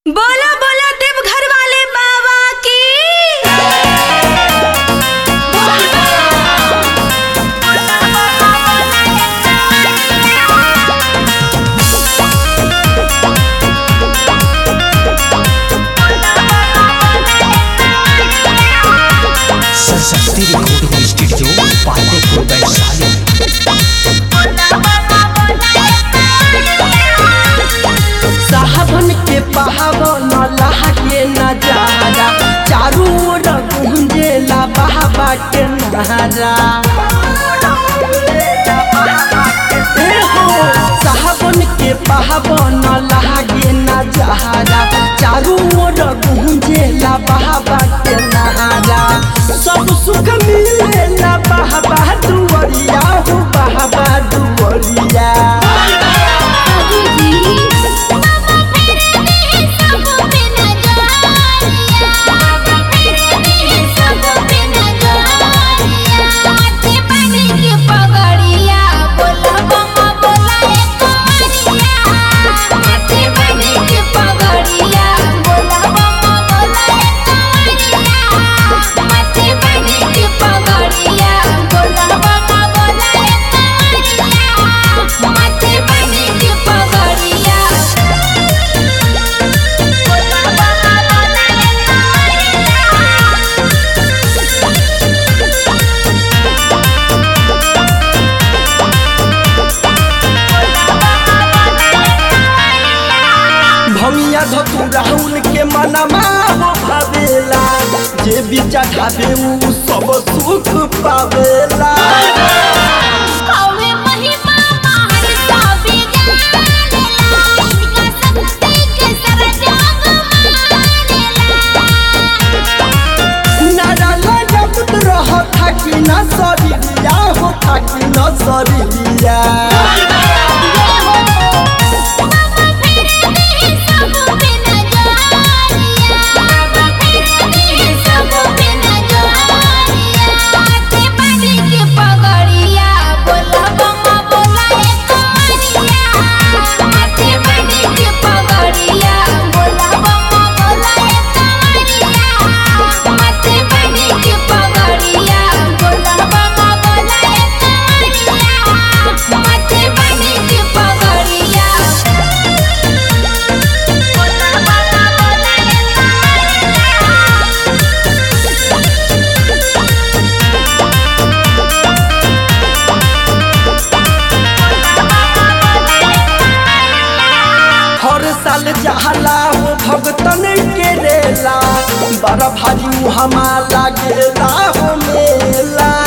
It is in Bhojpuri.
बोला बोला देवघर वाले बाबा की। Saraswati recording studio Patepur Vaishali. साहबन के पावन लहके नजारा, चारों ओर गूंजेला बाबा के नारा। साहबन के पावन लहके नजारा, चारों ओर गूंजेला बाबा के नारा। सब सुख मिलेला बाबा दुआरिया हो, बाबा दुआरिया। भमिया धतू राहुल के मनमा हो भावेला, जे भी चढ़ावे उ सब सुख पावेला। नारा लगत रह थाकी न सरिया हो, थाकी न सरिया। हर साल जहला हो भगतन के रेला, बड़ा भारी हमा लागेला हो मेला।